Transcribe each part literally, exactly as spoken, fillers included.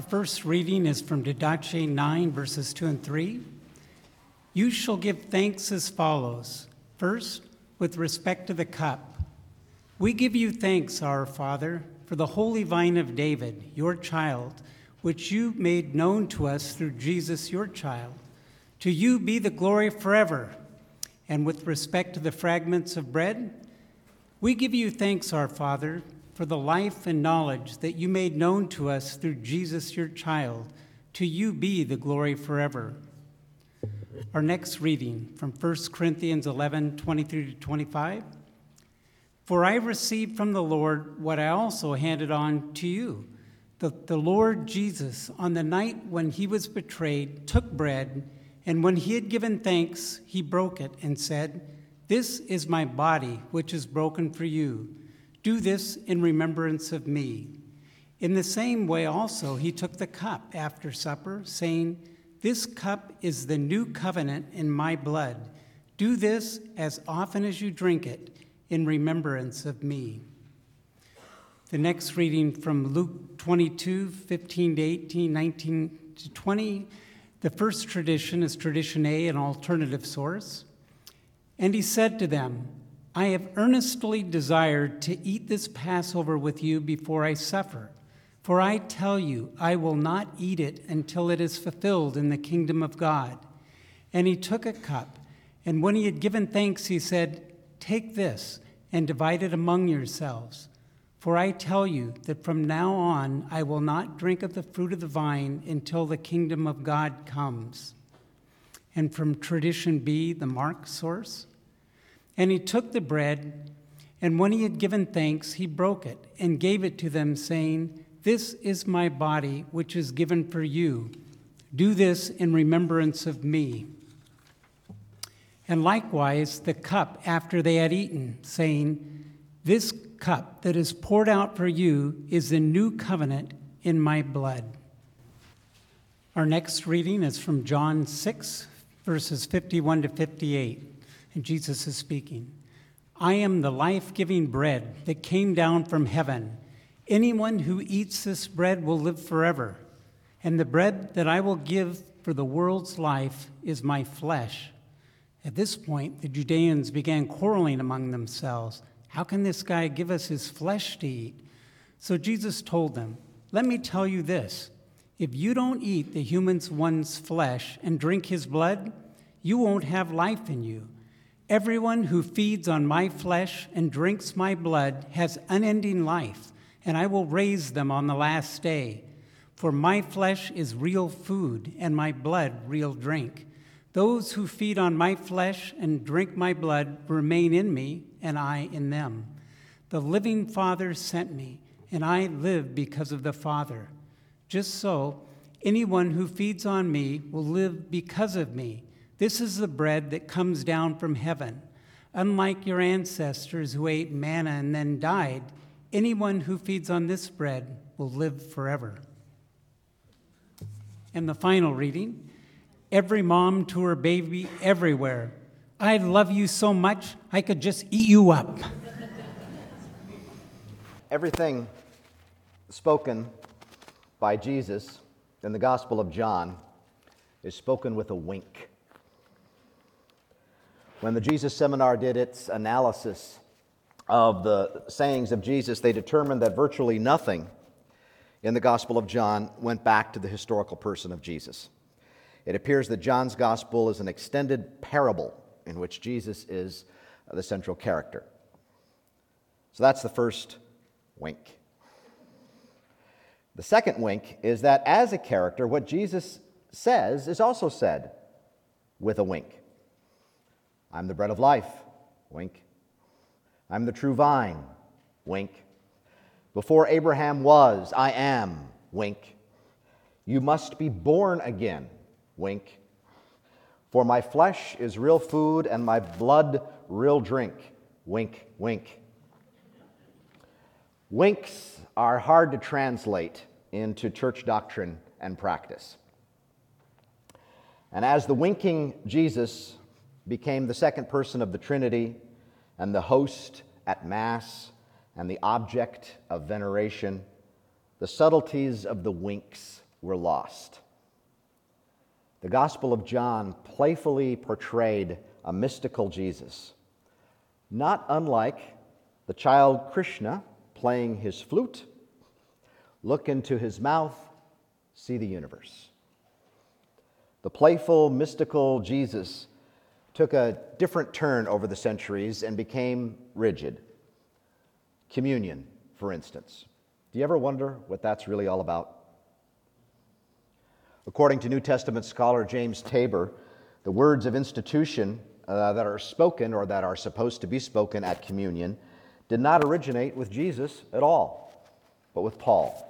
first reading is from Didache nine, verses two and three. You shall give thanks as follows. First, with respect to the cup. We give you thanks, our Father, for the holy vine of David, your child, which you made known to us through Jesus, your child. To you be the glory forever. And with respect to the fragments of bread, we give you thanks, our Father, for the life and knowledge that you made known to us through Jesus, your child. To you be the glory forever. Our next reading from First Corinthians eleven, twenty-three to twenty-five. For I received from the Lord what I also handed on to you. That the Lord Jesus, on the night when he was betrayed, took bread, and when he had given thanks, he broke it and said, "This is my body, which is broken for you. Do this in remembrance of me." In the same way also he took the cup after supper, saying, "This cup is the new covenant in my blood. Do this as often as you drink it in remembrance of me." The next reading from Luke twenty-two, fifteen to eighteen, nineteen to twenty. The first tradition is tradition A, an alternative source. And he said to them, "I have earnestly desired to eat this Passover with you before I suffer. For I tell you, I will not eat it until it is fulfilled in the kingdom of God." And he took a cup, and when he had given thanks, he said, "Take this and divide it among yourselves. For I tell you that from now on I will not drink of the fruit of the vine until the kingdom of God comes." And from tradition B, the Mark source. And he took the bread, and when he had given thanks, he broke it and gave it to them, saying, "This is my body, which is given for you. Do this in remembrance of me." And likewise the cup after they had eaten, saying, "This cup that is poured out for you is the new covenant in my blood." Our next reading is from John six, verses fifty-one to fifty-eight. And Jesus is speaking. "I am the life-giving bread that came down from heaven. Anyone who eats this bread will live forever. And the bread that I will give for the world's life is my flesh." At this point, the Judeans began quarreling among themselves. "How can this guy give us his flesh to eat?" So Jesus told them, "Let me tell you this. If you don't eat the human one's flesh and drink his blood, you won't have life in you. Everyone who feeds on my flesh and drinks my blood has unending life, and I will raise them on the last day. For my flesh is real food, and my blood real drink. Those who feed on my flesh and drink my blood remain in me, and I in them. The living Father sent me, and I live because of the Father. Just so, anyone who feeds on me will live because of me. This is the bread that comes down from heaven. Unlike your ancestors who ate manna and then died, anyone who feeds on this bread will live forever." And the final reading, every mom to her baby everywhere. "I love you so much, I could just eat you up." Everything spoken by Jesus in the Gospel of John is spoken with a wink. When the Jesus Seminar did its analysis of the sayings of Jesus, they determined that virtually nothing in the Gospel of John went back to the historical person of Jesus. It appears that John's Gospel is an extended parable in which Jesus is the central character. So that's the first wink. The second wink is that as a character, what Jesus says is also said with a wink. "I'm the bread of life," wink. "I'm the true vine," wink. "Before Abraham was, I am," wink. "You must be born again," wink. "For my flesh is real food and my blood real drink," wink, wink. Winks are hard to translate into church doctrine and practice. And as the winking Jesus became the second person of the Trinity and the host at Mass and the object of veneration, the subtleties of the winks were lost. The Gospel of John playfully portrayed a mystical Jesus, not unlike the child Krishna playing his flute. Look into his mouth, see the universe. The playful, mystical Jesus took a different turn over the centuries and became rigid. Communion, for instance. Do you ever wonder what that's really all about? According to New Testament scholar James Tabor, the words of institution uh, that are spoken or that are supposed to be spoken at communion did not originate with Jesus at all, but with Paul.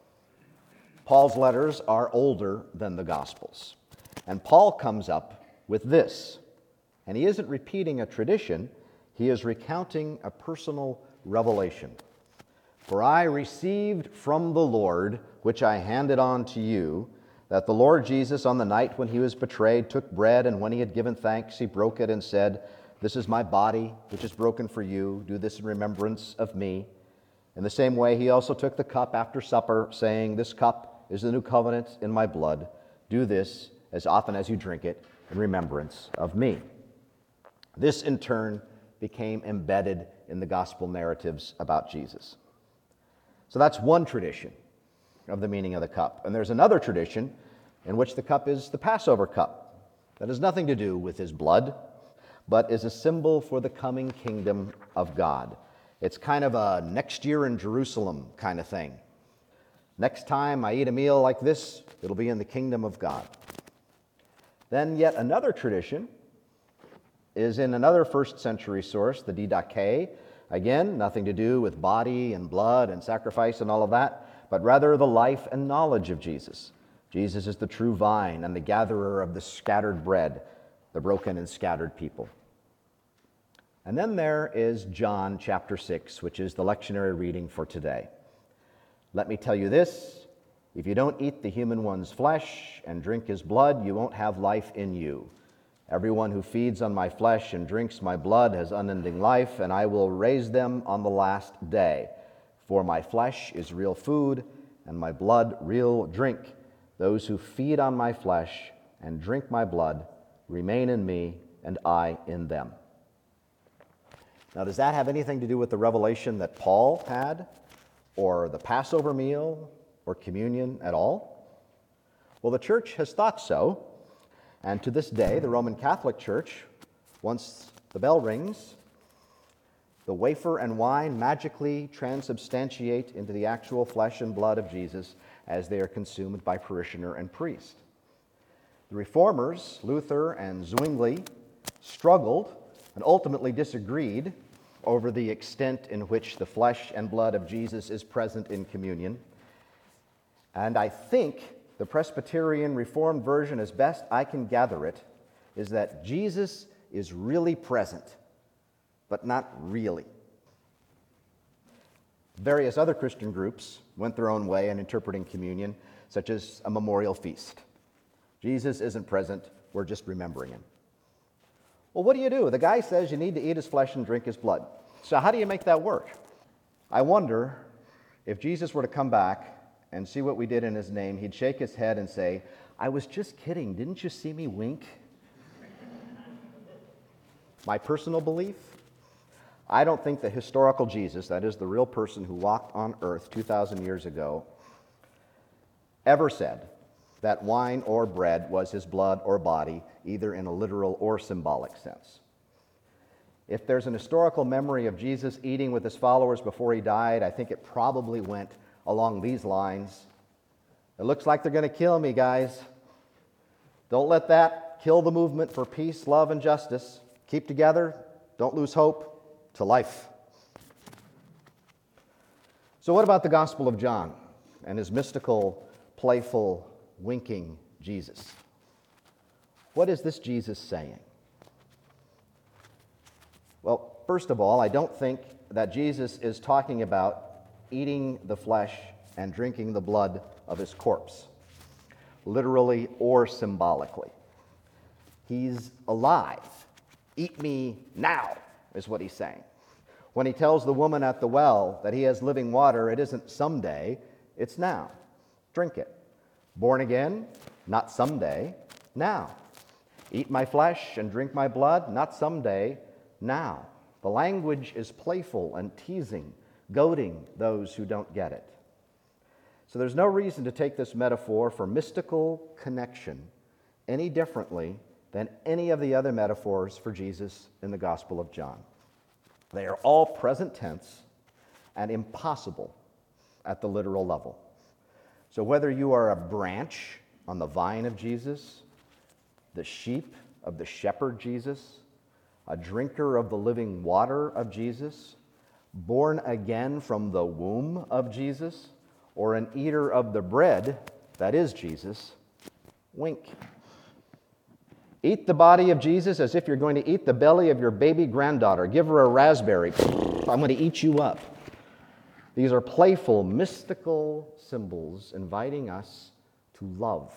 Paul's letters are older than the Gospels. And Paul comes up with this. And he isn't repeating a tradition, he is recounting a personal revelation. For I received from the Lord, which I handed on to you, that the Lord Jesus, on the night when he was betrayed, took bread, and when he had given thanks, he broke it and said, "This is my body, which is broken for you. Do this in remembrance of me." In the same way, he also took the cup after supper, saying, "This cup is the new covenant in my blood. Do this as often as you drink it in remembrance of me." This, in turn, became embedded in the gospel narratives about Jesus. So that's one tradition of the meaning of the cup. And there's another tradition in which the cup is the Passover cup. That has nothing to do with his blood, but is a symbol for the coming kingdom of God. It's kind of a next year in Jerusalem kind of thing. Next time I eat a meal like this, it'll be in the kingdom of God. Then yet another tradition is in another first century source, the Didache. Again, nothing to do with body and blood and sacrifice and all of that, but rather the life and knowledge of Jesus. Jesus is the true vine and the gatherer of the scattered bread, the broken and scattered people. And then there is John chapter six, which is the lectionary reading for today. Let me tell you this, if you don't eat the human one's flesh and drink his blood, you won't have life in you. Everyone who feeds on my flesh and drinks my blood has unending life, and I will raise them on the last day. For my flesh is real food, and my blood real drink. Those who feed on my flesh and drink my blood remain in me, and I in them. Now, does that have anything to do with the revelation that Paul had, or the Passover meal, or communion at all? Well, the church has thought so, and to this day, the Roman Catholic Church, once the bell rings, the wafer and wine magically transubstantiate into the actual flesh and blood of Jesus as they are consumed by parishioner and priest. The Reformers, Luther and Zwingli, struggled and ultimately disagreed over the extent in which the flesh and blood of Jesus is present in communion. And I think the Presbyterian Reformed version, as best I can gather it, is that Jesus is really present, but not really. Various other Christian groups went their own way in interpreting communion, such as a memorial feast. Jesus isn't present, we're just remembering him. Well, what do you do? The guy says you need to eat his flesh and drink his blood. So how do you make that work? I wonder if Jesus were to come back and see what we did in his name, he'd shake his head and say, "I was just kidding, didn't you see me wink?" My personal belief, I don't think the historical Jesus, that is the real person who walked on earth two thousand years ago, ever said that wine or bread was his blood or body, either in a literal or symbolic sense. If there's an historical memory of Jesus eating with his followers before he died, I think it probably went along these lines. It looks like they're going to kill me, guys. Don't let that kill the movement for peace, love, and justice. Keep together. Don't lose hope to life. So what about the Gospel of John and his mystical, playful, winking Jesus? What is this Jesus saying? Well, first of all, I don't think that Jesus is talking about eating the flesh and drinking the blood of his corpse, literally or symbolically. He's alive. Eat me now, is what he's saying. When he tells the woman at the well that he has living water, it isn't someday, it's now. Drink it. Born again, not someday, now. Eat my flesh and drink my blood, not someday, now. The language is playful and teasing, goading those who don't get it. So there's no reason to take this metaphor for mystical connection any differently than any of the other metaphors for Jesus in the Gospel of John. They are all present tense and impossible at the literal level. So whether you are a branch on the vine of Jesus, the sheep of the shepherd Jesus, a drinker of the living water of Jesus, born again from the womb of Jesus, or an eater of the bread that is Jesus, wink. Eat the body of Jesus as if you're going to eat the belly of your baby granddaughter. Give her a raspberry. I'm going to eat you up. These are playful, mystical symbols inviting us to love.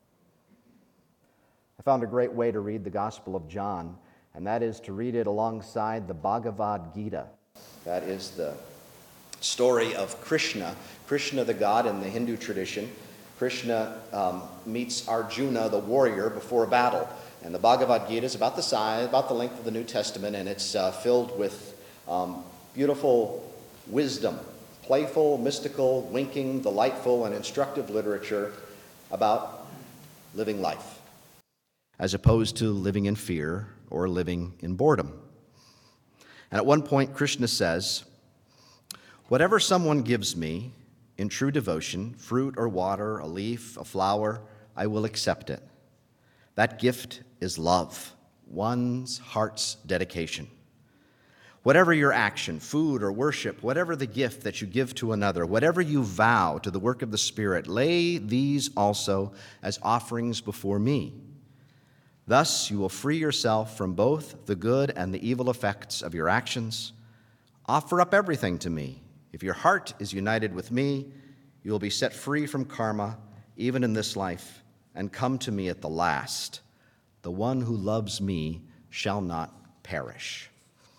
I found a great way to read the Gospel of John, and that is to read it alongside the Bhagavad Gita. That is the story of Krishna, Krishna the god in the Hindu tradition. Krishna um, meets Arjuna, the warrior, before a battle. And the Bhagavad Gita is about the size, about the length of the New Testament, and it's uh, filled with um, beautiful wisdom, playful, mystical, winking, delightful, and instructive literature about living life, as opposed to living in fear or living in boredom. And at one point, Krishna says, "Whatever someone gives me in true devotion, fruit or water, a leaf, a flower, I will accept it. That gift is love, one's heart's dedication. Whatever your action, food or worship, whatever the gift that you give to another, whatever you vow to the work of the Spirit, lay these also as offerings before me. Thus you will free yourself from both the good and the evil effects of your actions. Offer up everything to me. If your heart is united with me, you will be set free from karma, even in this life, and come to me at the last. The one who loves me shall not perish."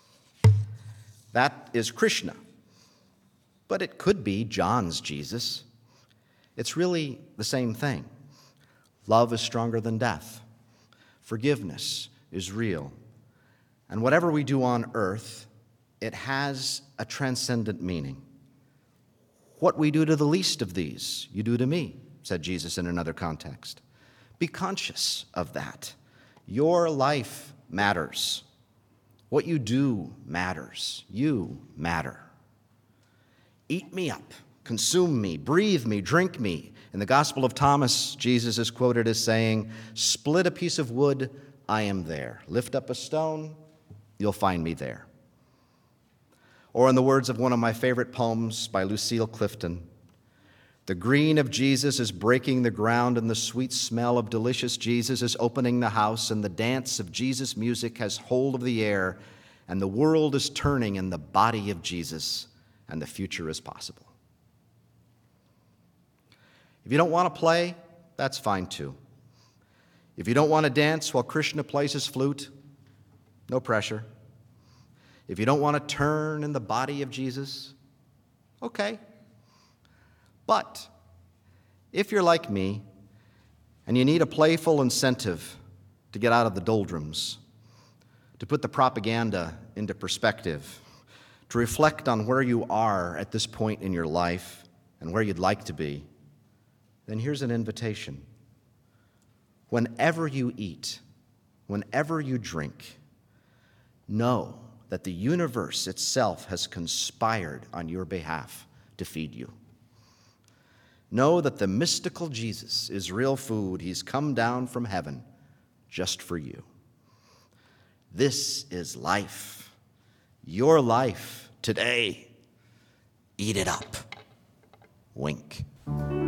That is Krishna, but it could be John's Jesus. It's really the same thing. Love is stronger than death. Forgiveness is real. And whatever we do on earth, it has a transcendent meaning. What we do to the least of these, you do to me, said Jesus in another context. Be conscious of that. Your life matters. What you do matters. You matter. Eat me up, consume me, breathe me, drink me. In the Gospel of Thomas, Jesus is quoted as saying, "Split a piece of wood, I am there. Lift up a stone, you'll find me there." Or in the words of one of my favorite poems by Lucille Clifton, "The green of Jesus is breaking the ground, and the sweet smell of delicious Jesus is opening the house, and the dance of Jesus' music has hold of the air, and the world is turning in the body of Jesus, and the future is possible." If you don't want to play, that's fine too. If you don't want to dance while Krishna plays his flute, no pressure. If you don't want to turn in the body of Jesus, okay. But if you're like me and you need a playful incentive to get out of the doldrums, to put the propaganda into perspective, to reflect on where you are at this point in your life and where you'd like to be, then here's an invitation. Whenever you eat, whenever you drink, know that the universe itself has conspired on your behalf to feed you. Know that the mystical Jesus is real food. He's come down from heaven just for you. This is life. Your life today. Eat it up. Wink.